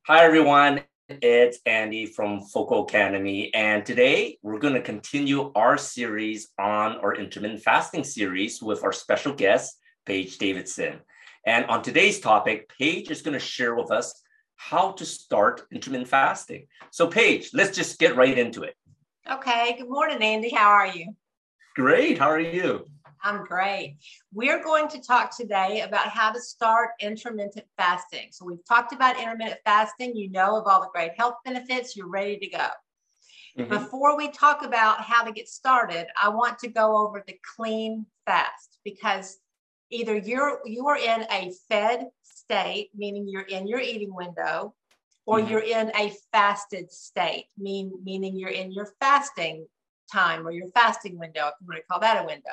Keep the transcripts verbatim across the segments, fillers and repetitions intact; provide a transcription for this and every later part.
Hi, everyone. It's Andy from Focal Academy. And today we're going to continue our series on our intermittent fasting series with our special guest, Paige Davidson. And on today's topic, Paige is going to share with us how to start intermittent fasting. So Paige, let's just get right into it. Okay. Good morning, Andy. How are you? Great. How are you? I'm great. We're going to talk today about how to start intermittent fasting. So we've talked about intermittent fasting. You know of all the great health benefits. You're ready to go. Mm-hmm. Before we talk about how to get started, I want to go over the clean fast, because either you're you are in a fed state, meaning you're in your eating window, or mm-hmm. you're in a fasted state, mean, meaning you're in your fasting time or your fasting window, if you want to call that a window.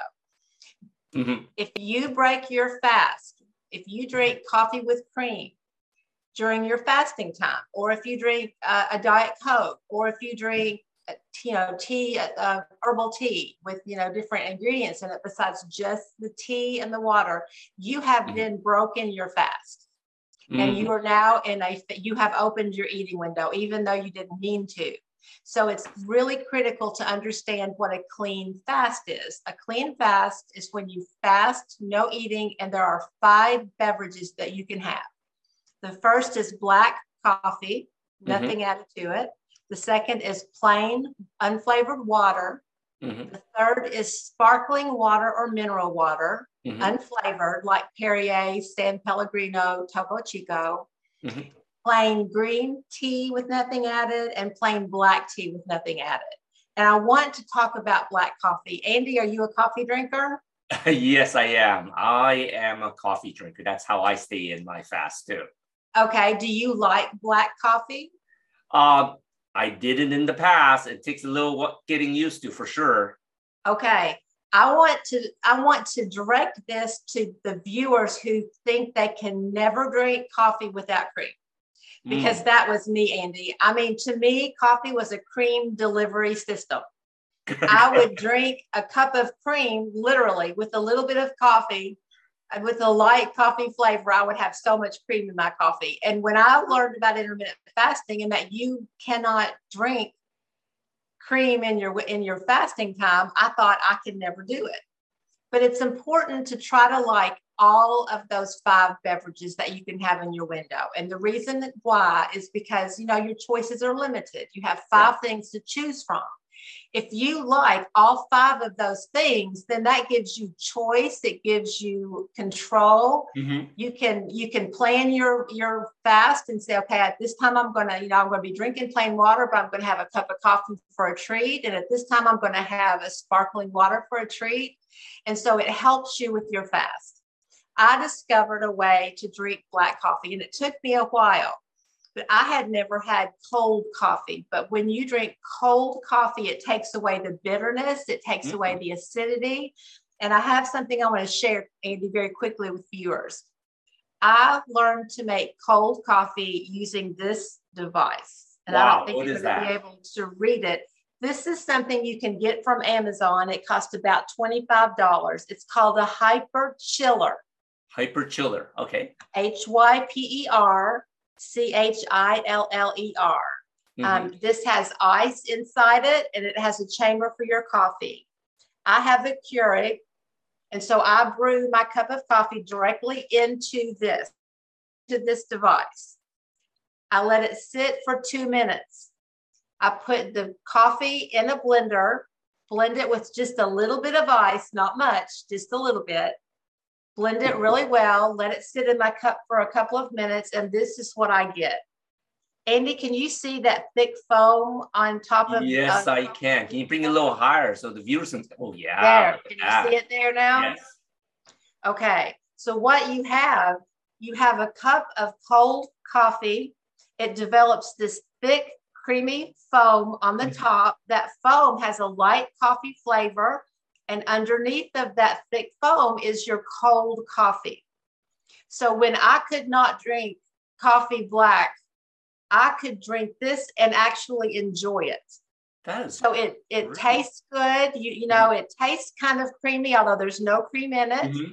Mm-hmm. If you break your fast, if you drink coffee with cream during your fasting time, or if you drink uh, a Diet Coke, or if you drink, uh, you know, tea, uh, herbal tea with, you know, different ingredients in it besides just the tea and the water, you have mm-hmm. then broken your fast. Mm-hmm. And you are now in a, you have opened your eating window, even though you didn't mean to. So it's really critical to understand what a clean fast is. A clean fast is when you fast, no eating, and there are five beverages that you can have. The first is black coffee, nothing mm-hmm. added to it. The second is plain, unflavored water. Mm-hmm. The third is sparkling water or mineral water, mm-hmm. unflavored, like Perrier, San Pellegrino, Topo Chico. Mm-hmm. Plain green tea with nothing added, and plain black tea with nothing added. And I want to talk about black coffee. Andy, are you a coffee drinker? Yes, I am. I am a coffee drinker. That's how I stay in my fast too. Okay. Do you like black coffee? Uh, I did it in the past. It takes a little getting used to, for sure. Okay. I want to I want to direct this to the viewers who think they can never drink coffee without cream. Because mm. that was me, Andy. I mean, to me, coffee was a cream delivery system. I would drink a cup of cream, literally, with a little bit of coffee, with a light coffee flavor. I would have so much cream in my coffee. And when I learned about intermittent fasting and that you cannot drink cream in your in your fasting time, I thought I could never do it. But it's important to try to like all of those five beverages that you can have in your window. And the reason why is because, you know, your choices are limited. You have five yeah. things to choose from. If you like all five of those things, then that gives you choice. It gives you control. Mm-hmm. You can you can plan your your fast and say, okay, at this time I'm going to, you know, I'm going to be drinking plain water, but I'm going to have a cup of coffee for a treat. And at this time I'm going to have a sparkling water for a treat. And so it helps you with your fast. I discovered a way to drink black coffee, and it took me a while, but I had never had cold coffee. But when you drink cold coffee, it takes away the bitterness, it takes mm-hmm. away the acidity. And I have something I want to share, Andy, very quickly with viewers. I learned to make cold coffee using this device. And wow, I don't think what you're is going to that? be able to read it. This is something you can get from Amazon. It costs about twenty-five dollars. It's called a Hyper Chiller. Hyper Chiller. Okay. H Y P E R C H I L L E R. Mm-hmm. Um, this has ice inside it, and it has a chamber for your coffee. I have a Keurig, and so I brew my cup of coffee directly into this, to this device. I let it sit for two minutes. I put the coffee in a blender, blend it with just a little bit of ice, not much, just a little bit. Blend it really well, let it sit in my cup for a couple of minutes, and this is what I get. Andy, can you see that thick foam on top of? Yes, uh, I can. Can you bring it a little higher so the viewers can? Oh, yeah. There. Can you see it there now? Yes. Okay. So what you have, you have a cup of cold coffee. It develops this thick, creamy foam on the top. That foam has a light coffee flavor. And underneath of that thick foam is your cold coffee. So when I could not drink coffee black, I could drink this and actually enjoy it. That is so it it great. tastes good. You you know, it tastes kind of creamy, although there's no cream in it. Mm-hmm.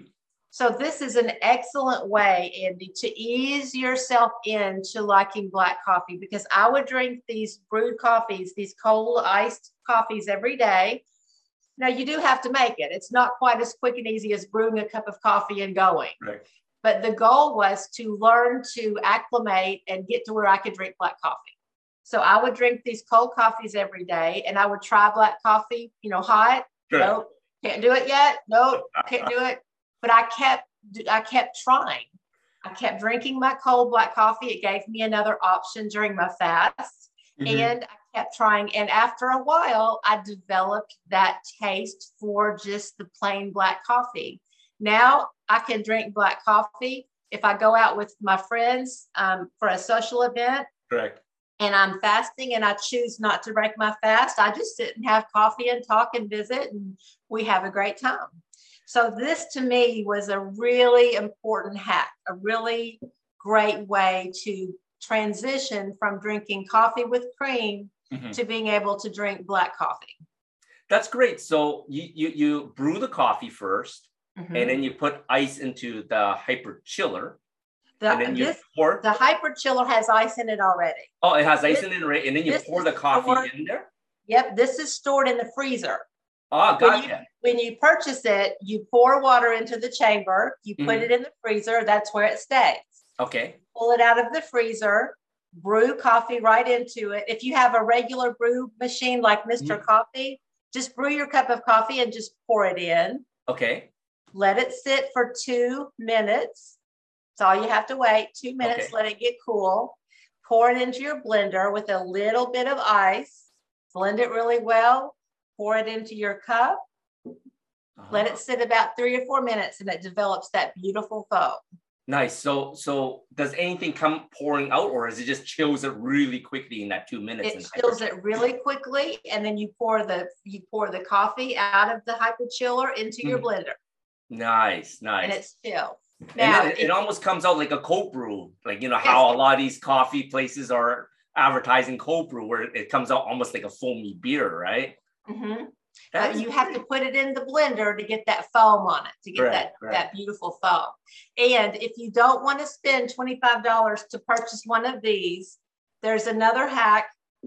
So this is an excellent way, Andy, to ease yourself into liking black coffee, because I would drink these brewed coffees, these cold iced coffees every day. Now you do have to make it. It's not quite as quick and easy as brewing a cup of coffee and going. Right. But the goal was to learn to acclimate and get to where I could drink black coffee. So I would drink these cold coffees every day, and I would try black coffee, you know, hot. Sure. Nope, can't do it yet. Nope, can't do it. But I kept, I kept trying. I kept drinking my cold black coffee. It gave me another option during my fast. Mm-hmm. And I kept trying. And after a while, I developed that taste for just the plain black coffee. Now I can drink black coffee if I go out with my friends um, for a social event. Correct. And I'm fasting and I choose not to break my fast. I just sit and have coffee and talk and visit, and we have a great time. So this to me was a really important hack, a really great way to transition from drinking coffee with cream mm-hmm. to being able to drink black coffee. That's great. So you you, you brew the coffee first, mm-hmm. and then you put ice into the hyper chiller. The, and then you this, pour. The hyper chiller has ice in it already. Oh, it has ice this, in it, right? And then you pour the coffee stored, in there? Yep. This is stored in the freezer. Oh, gotcha. When you, when you purchase it, you pour water into the chamber, you put mm-hmm. it in the freezer, that's where it stays. Okay. Pull it out of the freezer, brew coffee right into it. If you have a regular brew machine like Mister Mm-hmm. Coffee, just brew your cup of coffee and just pour it in. Okay. Let it sit for two minutes. That's all you have to wait. Two minutes, okay. Let it get cool. Pour it into your blender with a little bit of ice. Blend it really well. Pour it into your cup. Uh-huh. Let it sit about three or four minutes, and it develops that beautiful foam. Nice. So, so does anything come pouring out, or is it just chills it really quickly in that two minutes? It chills it really quickly, and then you pour the you pour the coffee out of the hyper chiller into mm. your blender. Nice, nice. And it's chilled. Now, and it, it almost comes out like a cold brew, like you know how yes. a lot of these coffee places are advertising cold brew, where it comes out almost like a foamy beer, right? Mm-hmm. But you have to put it in the blender to get that foam on it, to get correct, that, correct. that beautiful foam. And if you don't want to spend twenty-five dollars to purchase one of these, there's another hack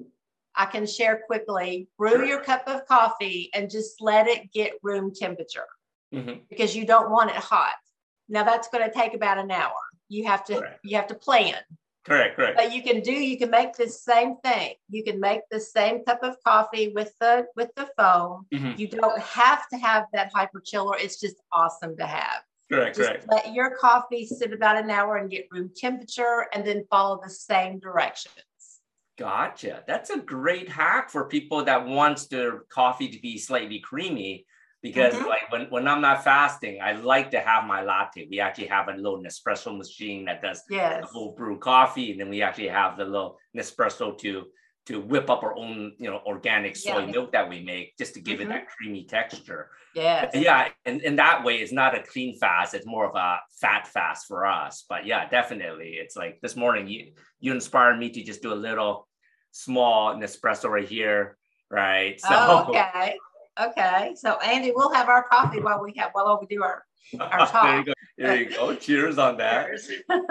I can share quickly. Brew sure. your cup of coffee and just let it get room temperature mm-hmm. because you don't want it hot. Now that's going to take about an hour. You have to correct. you have to plan. Correct, correct. But you can do, you can make the same thing. You can make the same cup of coffee with the with the foam. Mm-hmm. You don't have to have that hyper chiller. It's just awesome to have. Correct, just correct. Let your coffee sit about an hour and get room temperature, and then follow the same directions. Gotcha. That's a great hack for people that wants their coffee to be slightly creamy. Because mm-hmm. like when, when I'm not fasting, I like to have my latte. We actually have a little Nespresso machine that does yes. the whole brew coffee. And then we actually have the little Nespresso to, to whip up our own, you know, organic soy yeah. milk that we make just to give mm-hmm. it that creamy texture. Yes. Yeah. And in that way, it's not a clean fast. It's more of a fat fast for us. But yeah, definitely. It's like this morning, you, you inspired me to just do a little small Nespresso right here. Right. So oh, okay. Okay, so Andy, we'll have our coffee while we have while we do our our talk. There you go. There you go. Cheers on that. Cheers.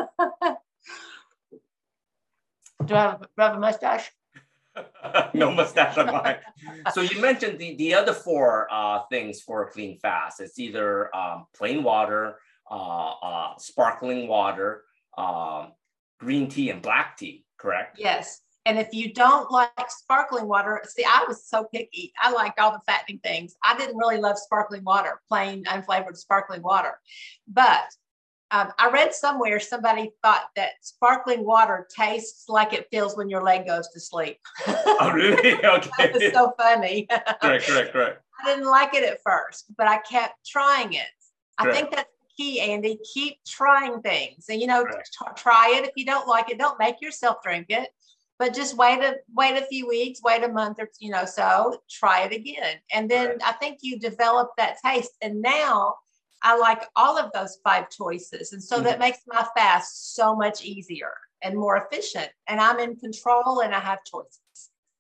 Do I have, do I have a mustache? No mustache on mine. So you mentioned the the other four uh, things for a clean fast. It's either um, plain water, uh, uh, sparkling water, um, green tea, and black tea. Correct? Yes. And if you don't like sparkling water, see, I was so picky. I liked all the fattening things. I didn't really love sparkling water, plain unflavored sparkling water. But um, I read somewhere somebody thought that sparkling water tastes like it feels when your leg goes to sleep. Oh, really? Okay. That was so funny. Correct, correct, correct. I didn't like it at first, but I kept trying it. I correct. think that's the key, Andy. Keep trying things. And, you know, t- try it. If you don't like it, don't make yourself drink it. But just wait a wait a few weeks, wait a month or you know so, try it again, and then right. I think you develop that taste. And now I like all of those five choices, and so mm-hmm. that makes my fast so much easier and more efficient. And I'm in control, and I have choices.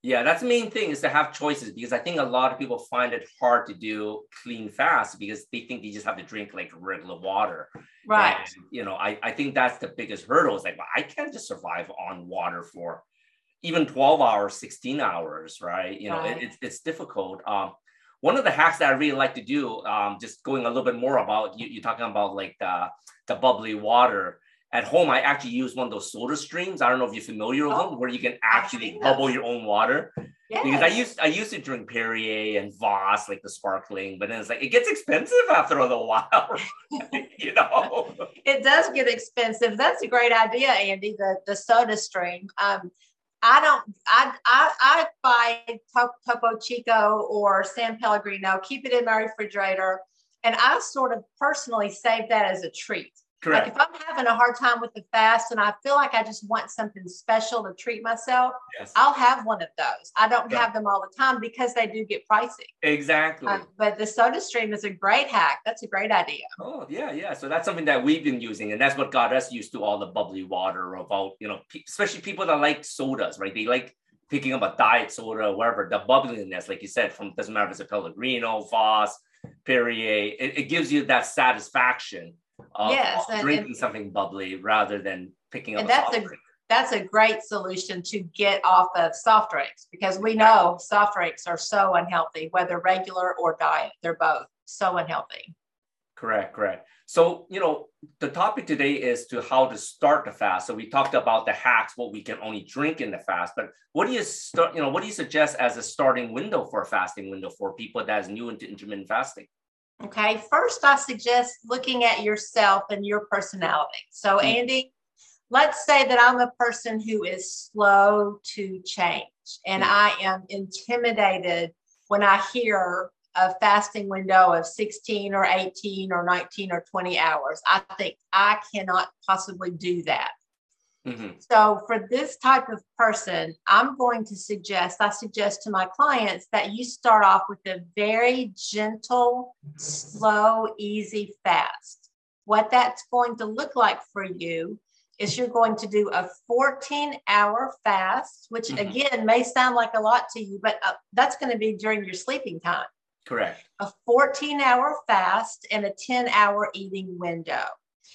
Yeah, that's the main thing is to have choices because I think a lot of people find it hard to do clean fast because they think they just have to drink like regular water. Right. And, you know, I, I think that's the biggest hurdle is like, well, I can't just survive on water for even twelve hours, sixteen hours, right? You know, Right. it, it's, it's difficult. Um, one of the hacks that I really like to do, um, just going a little bit more about, you, you're talking about like the, the bubbly water. At home, I actually use one of those soda streams. I don't know if you're familiar with Oh, them, where you can actually seen bubble those. your own water. Yes. Because I used I used to drink Perrier and Voss, like the sparkling, but then it's like it gets expensive after a little while, you know. It does get expensive. That's a great idea, Andy. The the soda stream. Um, I don't. I I I buy Topo Chico or San Pellegrino. Keep it in my refrigerator, and I sort of personally save that as a treat. Correct. Like if I'm having a hard time with the fast and I feel like I just want something special to treat myself, Yes. I'll have one of those. I don't Yeah. have them all the time because they do get pricey. Exactly. Um, but the soda stream is a great hack. That's a great idea. Oh, yeah, yeah. So that's something that we've been using, and that's what got us used to all the bubbly water about, you know, pe- especially people that like sodas, right? They like picking up a diet soda or whatever, the bubbliness, like you said, from doesn't matter if it's a Pellegrino, Voss, Perrier, it, it gives you that satisfaction of, Yes, of and- drinking and- something bubbly rather than picking up And a that's soft a drink. that's a great solution to get off of soft drinks because we know soft drinks are so unhealthy, whether regular or diet. They're both so unhealthy. Correct, correct. So, you know, the topic today is to how to start the fast. So we talked about the hacks, what we can only drink in the fast, but what do you start, you know, what do you suggest as a starting window for a fasting window for people that is new into intermittent fasting? Okay, first I suggest looking at yourself and your personality. So, Mm. Andy, let's say that I'm a person who is slow to change and Mm. I am intimidated when I hear a fasting window of sixteen or eighteen or nineteen or twenty hours. I think I cannot possibly do that. Mm-hmm. So for this type of person, I'm going to suggest, I suggest to my clients that you start off with a very gentle, slow, easy fast. What that's going to look like for you is you're going to do a fourteen hour fast, which Mhm. again may sound like a lot to you, but uh, that's going to be during your sleeping time. Correct. A fourteen hour fast and a ten hour eating window.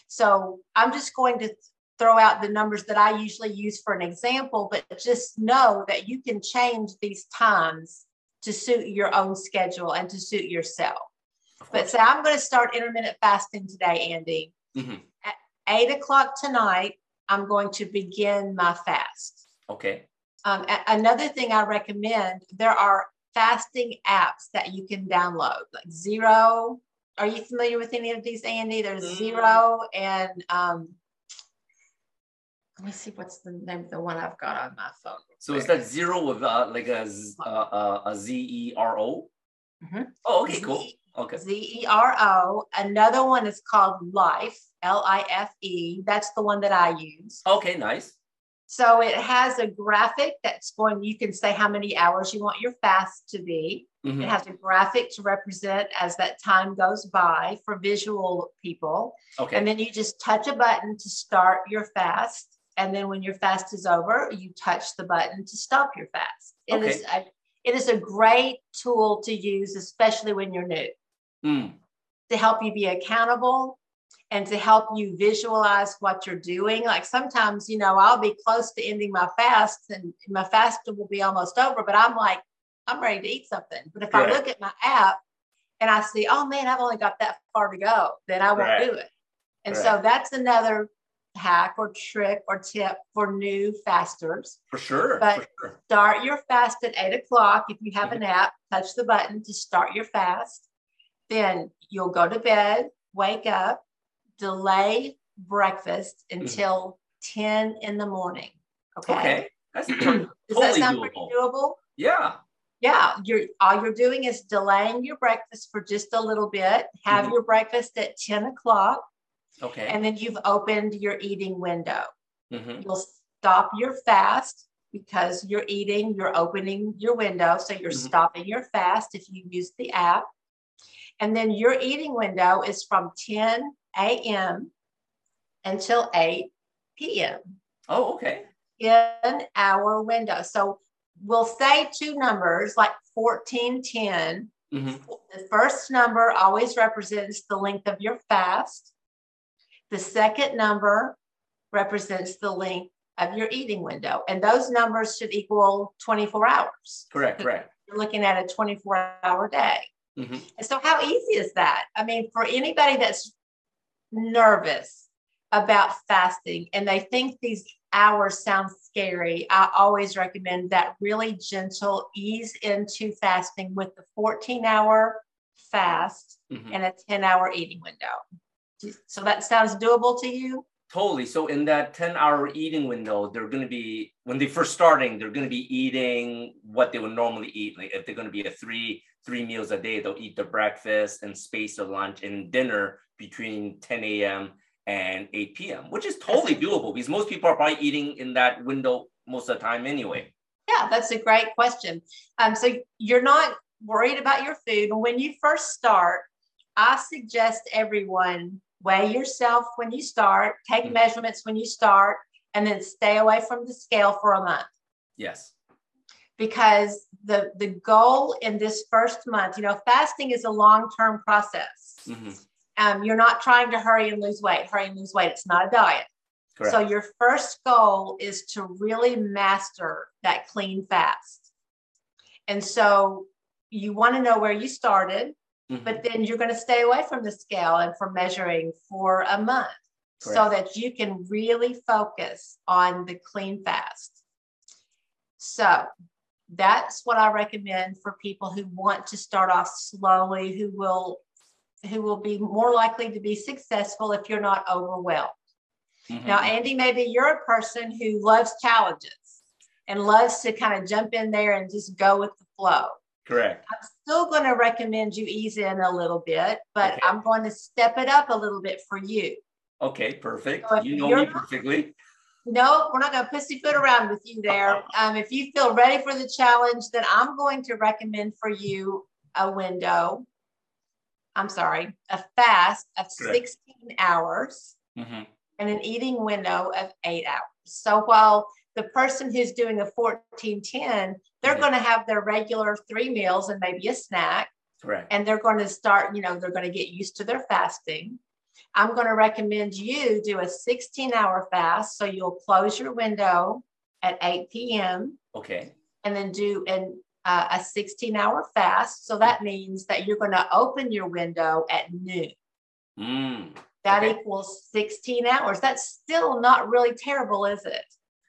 So I'm just going to throw out the numbers that I usually use for an example, but just know that you can change these times to suit your own schedule and to suit yourself. But say I'm going to start intermittent fasting today, Andy. Mm-hmm. At eight o'clock tonight, I'm going to begin my fast. Okay. Um, a- another thing I recommend, there are fasting apps that you can download, like Zero. Are you familiar with any of these, Andy? There's Mm. Zero and um, let me see what's the name of the one I've got on my phone. So is that zero with uh, like a z- uh, uh, a Z E R O? Mhm. Oh, okay, cool. Okay. Z E R O. Another one is called Life, L I F E. That's the one that I use. Okay, nice. So it has a graphic that's going, you can say how many hours you want your fast to be. Mhm. It has a graphic to represent as that time goes by for visual people. Okay. And then you just touch a button to start your fast. And then when your fast is over, you touch the button to stop your fast. It, Okay. is, a, it is a great tool to use, especially when you're new, Mm. to help you be accountable and to help you visualize what you're doing. Like sometimes, you know, I'll be close to ending my fast and my fast will be almost over, but I'm like, I'm ready to eat something. But if Correct. I look at my app and I see, oh man, I've only got that far to go, then I won't Correct. do it. And Correct. so that's another hack or trick or tip for new fasters. For sure. But for sure. start your fast at eight o'clock. If you have Mhm. an app, touch the button to start your fast. Then you'll go to bed, wake up, delay breakfast until ten in the morning. Okay. Okay. That's Does totally that sound pretty doable. doable? Yeah. Yeah. You're all you're doing is delaying your breakfast for just a little bit. Have Mhm. your breakfast at ten o'clock, Okay. and then you've opened your eating window. Mhm. You'll stop your fast because you're eating, you're opening your window. So you're Mhm. stopping your fast if you use the app. And then your eating window is from ten a.m. until eight p.m. Oh, okay. in our window. So we'll say two numbers like fourteen, ten. Mm-hmm. The first number always represents the length of your fast. The second number represents the length of your eating window. And those numbers should equal twenty-four hours. Correct, correct. You're looking at a twenty-four hour day. Mm-hmm. And so how easy is that? I mean, for anybody that's nervous about fasting and they think these hours sound scary, I always recommend that really gentle ease into fasting with the fourteen hour fast mm-hmm. and a ten hour eating window. So that sounds doable to you? Totally. So in that ten hour eating window, they're going to be, when they first starting, they're going to be eating what they would normally eat. Like if they're going to be a three, three meals a day, they'll eat their breakfast and space their lunch and dinner between ten a.m. and eight p.m., which is totally doable because most people are probably eating in that window most of the time anyway. Yeah, that's a great question. Um, so you're not worried about your food. When you first start, I suggest everyone weigh yourself when you start, take mm-hmm. measurements when you start, and then stay away from the scale for a month. Yes. Because the, the goal in this first month, you know, fasting is a long-term process. Mm-hmm. Um, you're not trying to hurry and lose weight. Hurry and lose weight. It's not a diet. Correct. So your first goal is to really master that clean fast. And so you want to know where you started, mm-hmm. but then you're going to stay away from the scale and from measuring for a month. Correct. So that you can really focus on the clean fast. So that's what I recommend for people who want to start off slowly, who will who will be more likely to be successful if you're not overwhelmed. Mm-hmm. Now, Andy, maybe you're a person who loves challenges and loves to kind of jump in there and just go with the flow. Correct. I'm still going to recommend you ease in a little bit, but okay. I'm going to step it up a little bit for you. Okay, perfect. So you know me perfectly. No, we're not going to pussyfoot around with you there. Um, if you feel ready for the challenge, then I'm going to recommend for you a window. I'm sorry, a fast of Correct. sixteen hours mm-hmm. and an eating window of eight hours. So while the person who's doing a fourteen ten, they're mm-hmm. going to have their regular three meals and maybe a snack. Correct. And they're going to start, you know, they're going to get used to their fasting. I'm going to recommend you do a sixteen hour fast. So you'll close your window at eight p.m. Okay. And then do an Uh, a sixteen hour fast. So that means that you're going to open your window at noon. Mm, that okay. equals sixteen hours. That's still not really terrible, is it?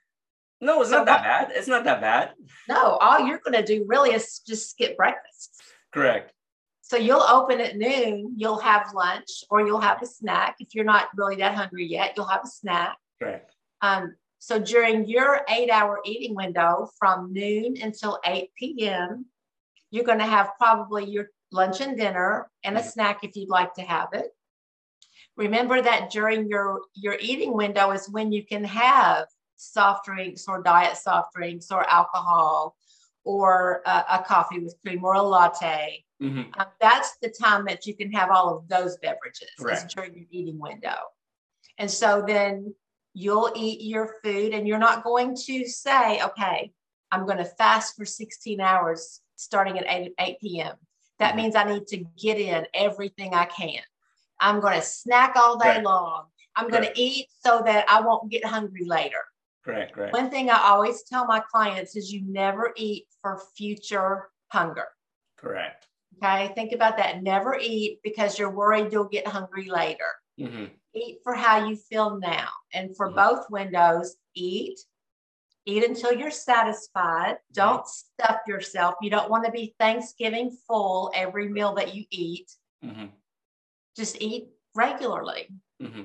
No, it's so not that what, bad. It's not that bad. No, all you're going to do really is just skip breakfast. Correct. So you'll open at noon, you'll have lunch or you'll have a snack. If you're not really that hungry yet, you'll have a snack. Correct. Um, So during your eight hour eating window from noon until eight p.m., you're going to have probably your lunch and dinner and a snack if you'd like to have it. Remember that during your, your eating window is when you can have soft drinks or diet soft drinks or alcohol or a, a coffee with cream or a latte. Mm-hmm. Uh, that's the time that you can have all of those beverages during your eating window. And so then you'll eat your food and you're not going to say, okay, I'm going to fast for sixteen hours starting at eight p.m. That mm-hmm. means I need to get in everything I can. I'm going to snack all day right. long. I'm going to eat so that I won't get hungry later. Correct, correct. One thing I always tell my clients is you never eat for future hunger. Correct. Okay, think about that. Never eat because you're worried you'll get hungry later. Mm-hmm. Eat for how you feel now. And for mm-hmm. both windows, eat. Eat until you're satisfied. Don't mm-hmm. stuff yourself. You don't want to be Thanksgiving full every meal that you eat. Mm-hmm. Just eat regularly. Mm-hmm.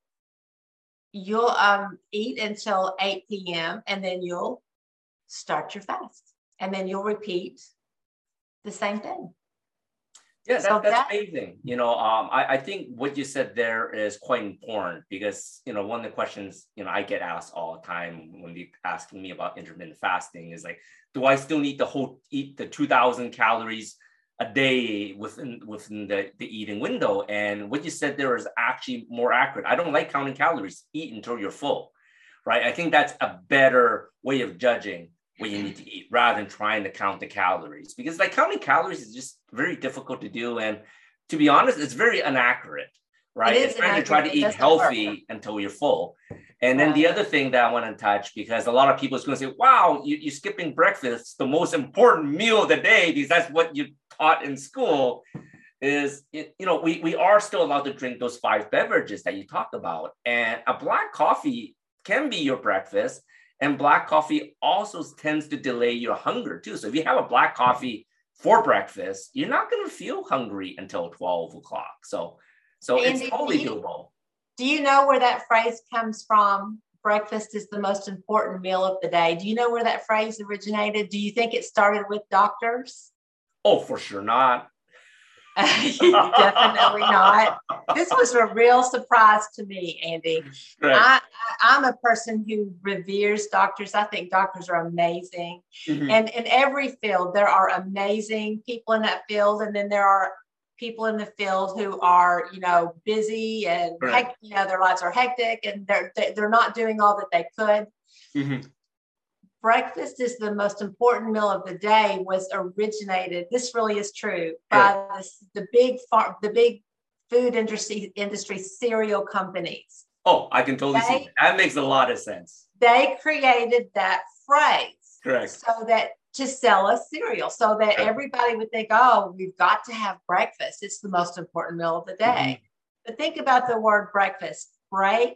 You'll um, eat until eight p.m. and then you'll start your fast. And then you'll repeat the same thing. Yeah, that, so that's that, amazing. You know, um, I, I think what you said there is quite important because, you know, one of the questions, you know, I get asked all the time when they asking me about intermittent fasting is like, do I still need to whole, eat the two thousand calories a day within within the, the eating window? And what you said there is actually more accurate. I don't like counting calories. Eat until you're full, right? I think that's a better way of judging what you need to eat rather than trying to count the calories, because like counting calories is just very difficult to do. And to be honest, it's very inaccurate, right? It is It's better to try to eat healthy until you're full. And then the other thing that I want to touch, because a lot of people is going to say, wow, you, you're skipping breakfast, the most important meal of the day, because that's what you taught in school, is, you know, we, we are still allowed to drink those five beverages that you talked about. And a black coffee can be your breakfast. And black coffee also tends to delay your hunger too. So if you have a black coffee for breakfast, you're not going to feel hungry until twelve o'clock. So, so Andy, it's totally do you, doable. Do you know where that phrase comes from? Breakfast is the most important meal of the day. Do you know where that phrase originated? Do you think it started with doctors? Oh, for sure not. Definitely not. This was a real surprise to me, Andy. Right. I, I, I'm a person who reveres doctors. I think doctors are amazing. Mm-hmm. And in every field, there are amazing people in that field. And then there are people in the field who are, you know, busy and, right. hec- you know, their lives are hectic and they're, they're not doing all that they could. Mm-hmm. Breakfast is the most important meal of the day was originated. This really is true by this, the big farm, the big food industry industry cereal companies. Oh, I can totally they, see that. That makes a lot of sense. They created that phrase, correct, so that to sell us cereal, so that correct. Everybody would think, oh, we've got to have breakfast. It's the most important meal of the day. Mm-hmm. But think about the word breakfast. Break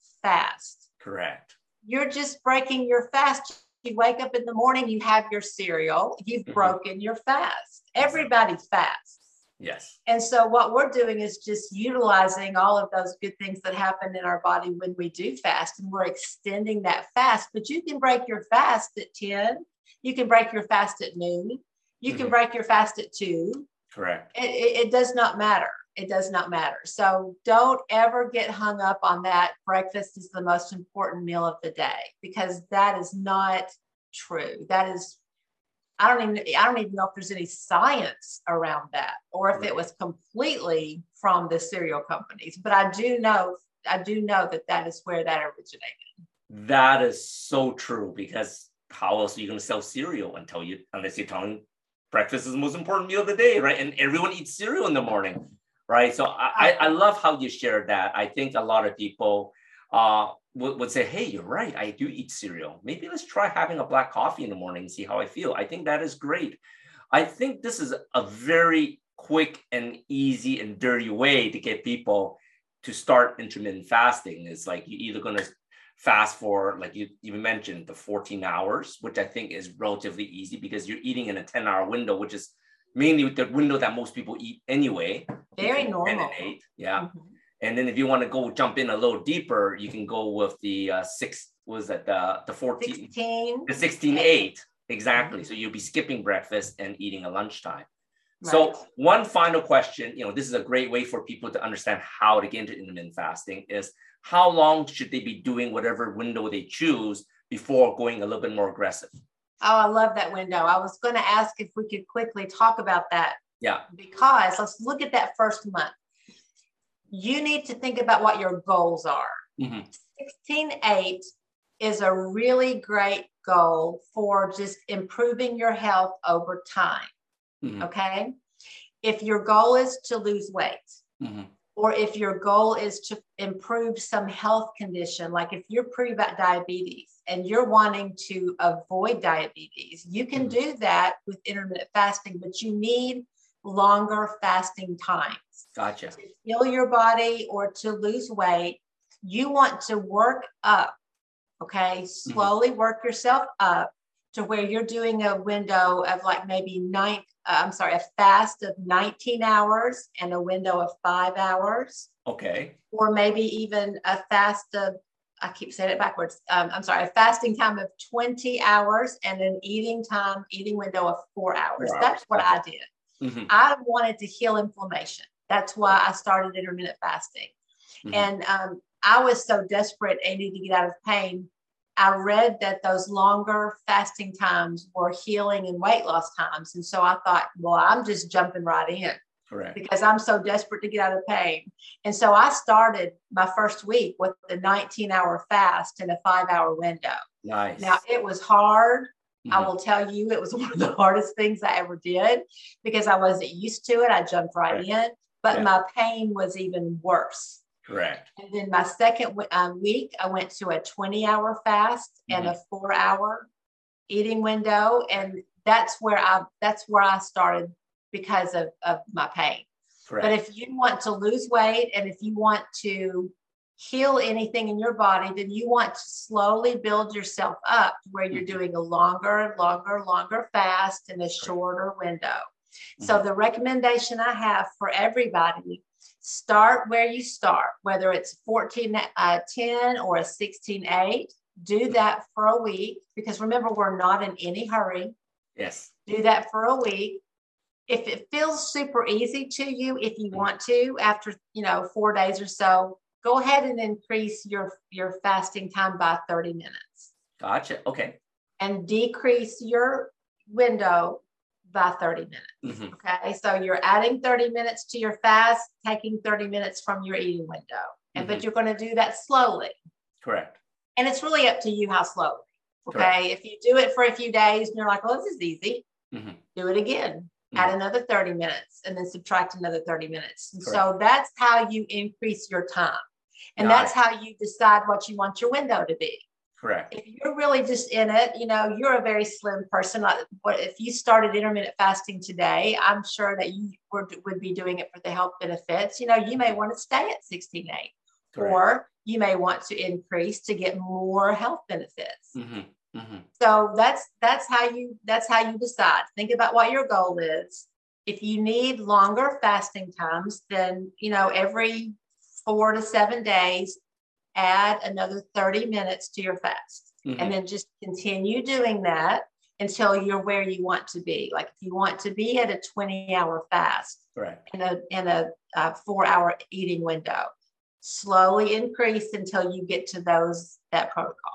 fast. Correct. You're just breaking your fast. You wake up in the morning, you have your cereal, you've mm-hmm. broken your fast. Everybody fasts. Yes. And so what we're doing is just utilizing all of those good things that happen in our body when we do fast, and we're extending that fast. But you can break your fast at ten. You can break your fast at noon. You mm-hmm. can break your fast at two. Correct. It, it, it does not matter. It does not matter. So don't ever get hung up on that. Breakfast is the most important meal of the day, because that is not true. That is, I don't even, I don't even know if there's any science around that, or if right. it was completely from the cereal companies. But I do know, I do know that that is where that originated. That is so true, because how else are you going to sell cereal until you, unless you're telling breakfast is the most important meal of the day, right? And everyone eats cereal in the morning. Right. So I, I love how you shared that. I think a lot of people uh, would, would say, hey, you're right. I do eat cereal. Maybe let's try having a black coffee in the morning and see how I feel. I think that is great. I think this is a very quick and easy and dirty way to get people to start intermittent fasting. It's like you're either going to fast for, like you even mentioned, the fourteen hours, which I think is relatively easy because you're eating in a ten hour window, which is mainly the window that most people eat anyway. Very normal. ten and eight, yeah. Mm-hmm. And then if you want to go jump in a little deeper, you can go with the uh, six, was that the, the fourteen? sixteen. The sixteen eight, exactly. Mm-hmm. So you'll be skipping breakfast and eating a lunchtime. Right. So one final question, you know, this is a great way for people to understand how to get into intermittent fasting is how long should they be doing whatever window they choose before going a little bit more aggressive? Oh, I love that window. I was going to ask if we could quickly talk about that. Yeah. Because let's look at that first month. You need to think about what your goals are. Mm-hmm. sixteen eight is a really great goal for just improving your health over time. Mm-hmm. Okay. If your goal is to lose weight, mm-hmm. or if your goal is to improve some health condition, like if you're pre-diabetes and you're wanting to avoid diabetes, you can mm-hmm. do that with intermittent fasting, but you need longer fasting times. Gotcha. To heal your body or to lose weight, you want to work up, okay? Slowly mm-hmm. work yourself up to where you're doing a window of like maybe nine, uh, I'm sorry, a fast of nineteen hours and a window of five hours. Okay. Or maybe even a fast of, I keep saying it backwards. Um, I'm sorry, a fasting time of twenty hours and an eating time, eating window of four hours. Four That's hours. What I did. Mm-hmm. I wanted to heal inflammation. That's why I started intermittent fasting. Mm-hmm. And um, I was so desperate, Andy, to get out of pain. I read that those longer fasting times were healing and weight loss times. And so I thought, well, I'm just jumping right in. Correct. Because I'm so desperate to get out of pain. And so I started my first week with the nineteen hour fast in a five hour window. Nice. Now it was hard. Mm-hmm. I will tell you, it was one of the hardest things I ever did because I wasn't used to it. I jumped right, right. in, but yeah. my pain was even worse. Correct. And then my second um, week, I went to a twenty hour fast mm-hmm. and a four hour eating window. And that's where I, that's where I started because of, of my pain. Correct. But if you want to lose weight and if you want to heal anything in your body, then you want to slowly build yourself up where you're mm-hmm. doing a longer, longer, longer fast in a shorter window. Mm-hmm. So the recommendation I have for everybody, start where you start, whether it's fourteen ten or a sixteen eight, do that for a week, because remember, we're not in any hurry. Yes. Do that for a week. If it feels super easy to you, if you want to, after, you know, four days or so, go ahead and increase your, your fasting time by thirty minutes. Gotcha. Okay. And decrease your window by thirty minutes. Mm-hmm. Okay. So you're adding thirty minutes to your fast, taking thirty minutes from your eating window. And mm-hmm. but you're going to do that slowly. Correct. And it's really up to you how slowly. Okay. Correct. If you do it for a few days and you're like, well, this is easy, mm-hmm. do it again. Add another thirty minutes and then subtract another thirty minutes. And so that's how you increase your time. And Got that's it. How you decide what you want your window to be. Correct. If you're really just in it, you know, you're a very slim person. If you started intermittent fasting today, I'm sure that you would, would be doing it for the health benefits. You know, you may want to stay at sixteen eight, or you may want to increase to get more health benefits. Mm-hmm. Mm-hmm. So that's that's how you that's how you decide. Think about what your goal is. If you need longer fasting times, then you know every four to seven days, add another thirty minutes to your fast, mm-hmm. and then just continue doing that until you're where you want to be. Like if you want to be at a twenty hour fast, right. in a in a, a four hour eating window, slowly increase until you get to those that protocol.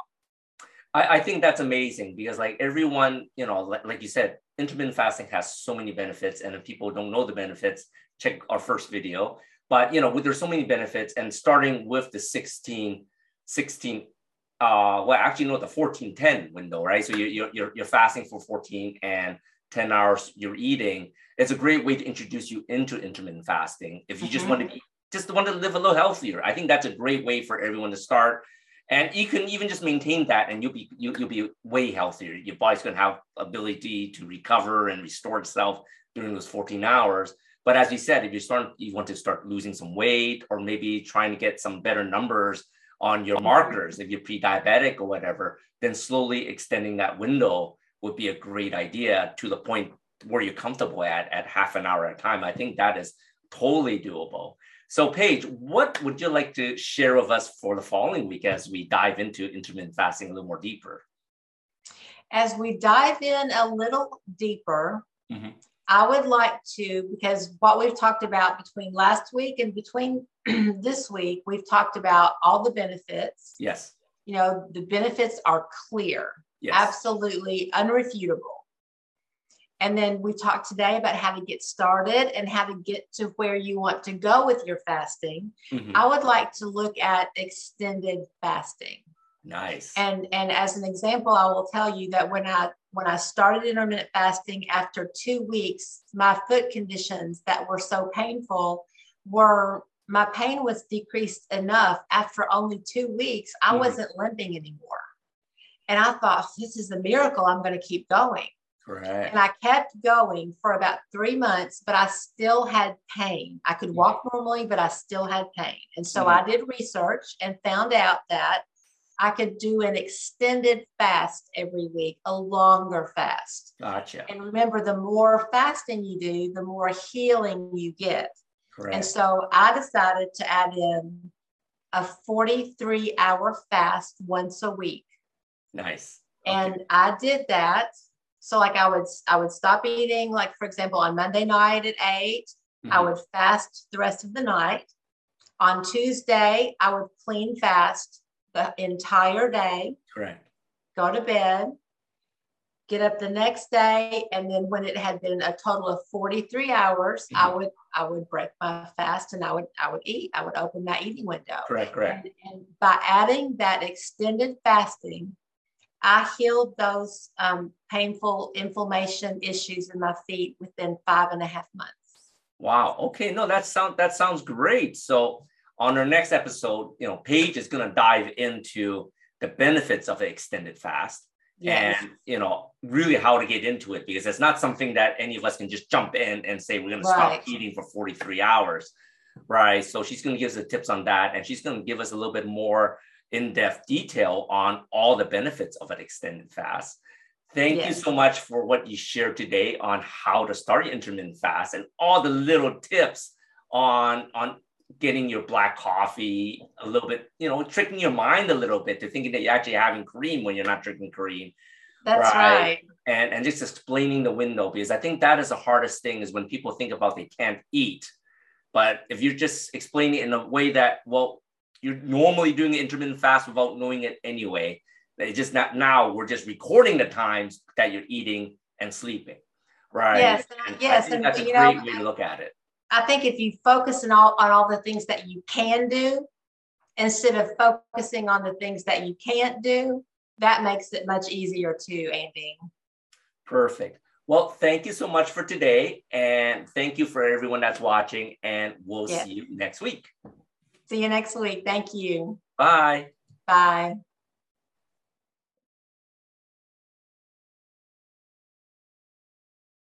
I think that's amazing because like everyone, you know, like, like you said, intermittent fasting has so many benefits. And if people don't know the benefits, check our first video. But, you know, there's so many benefits, and starting with the sixteen, sixteen, uh, well, actually, no, the fourteen ten window, right? So you're, you're, you're fasting for fourteen and ten hours you're eating. It's a great way to introduce you into intermittent fasting. If you mm-hmm. just want to be, just want to live a little healthier, I think that's a great way for everyone to start. And you can even just maintain that, and you'll be you, you'll be way healthier. Your body's going to have ability to recover and restore itself during those fourteen hours. But as you said, if you start, you want to start losing some weight, or maybe trying to get some better numbers on your markers, if you're pre-diabetic or whatever, then slowly extending that window would be a great idea to the point where you're comfortable at at half an hour at a time. I think that is totally doable. So Paige, what would you like to share with us for the following week as we dive into intermittent fasting a little more deeper? As we dive in a little deeper, mm-hmm. I would like to, because what we've talked about between last week and between this week, we've talked about all the benefits. Yes. You know, the benefits are clear, yes. Absolutely unrefutable. And then we talked today about how to get started and how to get to where you want to go with your fasting. Mm-hmm. I would like to look at extended fasting. Nice. And, and as an example, I will tell you that when I, when I started intermittent fasting, after two weeks, my foot conditions that were so painful were, my pain was decreased enough after only two weeks, I mm-hmm. wasn't limping anymore. And I thought, this is a miracle. I'm going to keep going. Correct. And I kept going for about three months, but I still had pain. I could walk normally, but I still had pain. And so mm-hmm. I did research and found out that I could do an extended fast every week, a longer fast. Gotcha. And remember, the more fasting you do, the more healing you get. Correct. And so I decided to add in a forty-three hour fast once a week. Nice. Okay. And I did that. So like I would, I would stop eating, like, for example, on Monday night at eight, mm-hmm. I would fast the rest of the night. On Tuesday, I would clean fast the entire day. Correct. Go to bed, get up the next day. And then when it had been a total of forty-three hours, mm-hmm. I would, I would break my fast and I would, I would eat, I would open that eating window. Correct. Correct. And, and by adding that extended fasting, I healed those um, painful inflammation issues in my feet within five and a half months. Wow. Okay. No, that sounds that sounds great. So on our next episode, you know, Paige is going to dive into the benefits of an extended fast. Yes. And, you know, really how to get into it, because it's not something that any of us can just jump in and say, we're going to right. stop eating for forty-three hours. Right. So she's going to give us the tips on that. And she's going to give us a little bit more in-depth detail on all the benefits of an extended fast. Thank yes. you so much for what you shared today on how to start your intermittent fast and all the little tips on, on getting your black coffee a little bit, you know, tricking your mind a little bit to thinking that you're actually having cream when you're not drinking cream. That's right. right. And, and just explaining the window, because I think that is the hardest thing, is when people think about they can't eat. But if you're just explaining it in a way that, well, you're normally doing an intermittent fast without knowing it anyway, it's just not, now we're just recording the times that you're eating and sleeping, right? Yes, and yes. I think that's and, a you great know, way to look at it. I think if you focus on all, on all the things that you can do, instead of focusing on the things that you can't do, that makes it much easier too, Andy. Perfect. Well, thank you so much for today. And thank you for everyone that's watching. And we'll yes. see you next week. See you next week. Thank you. Bye. Bye.